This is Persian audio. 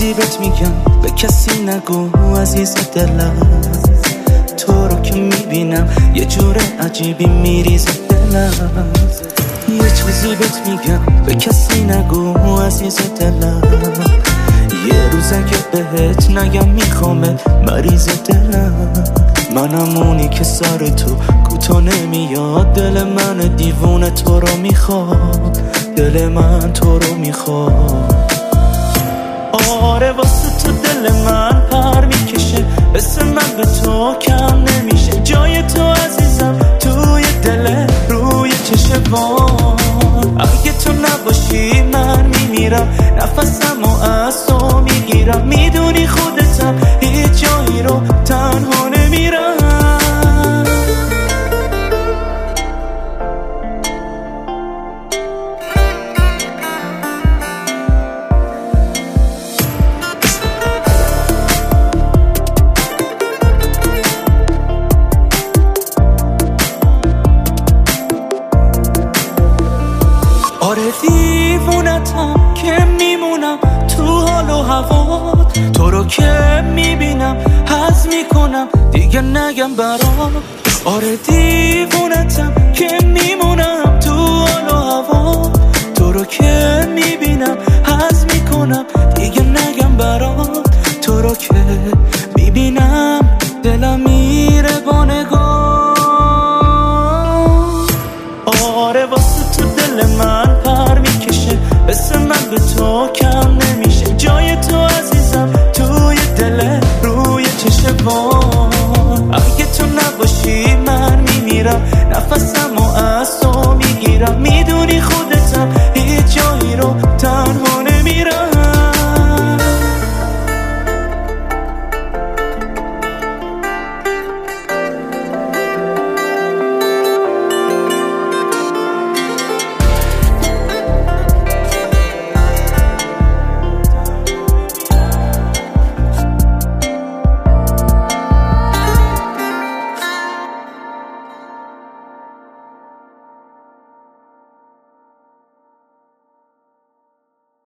چیزی بهت میگم به کسی نگو عزیز دلم، تو رو که میبینم یه جور عجیبی میریزه دلم. یه چیزی بهت میگم به کسی نگو عزیز دلم، یه روز اگه بهت نگم میخوامت مریض دلم. منم اونی که سر تو کوتا نمیاد، دل من دیوونه تو رو میخواد، دل من تو رو میخواد. آره واسه تو دل من پر میکشه، اسم من به تو کم نمیشه، جای تو عزیزم توی دل روی چشمام. اگه تو نباشی من میمیرم، نفسمو از تو میگیرم، میدونی خودتم هیچ جایی رو تنها نمیرم. آره دیوونتم که میمونم تو حال و هوات، تو رو که میبینم حس میکنم دیگه نگم برات. آره دیوونتم که میمونم تو حال و هوات، تو رو که میبینم حس میکنم دیگه نگم برات. تو رو که میبینم دلم میره با نگاه. آره واسه تو دل من پر میکشه، اسم من به تو کم نمیشه، جای تو عزیزم توی دل روی چشمام. اگه تو نباشی من میمیرم، نفسمو از تو میگیرم، میدونی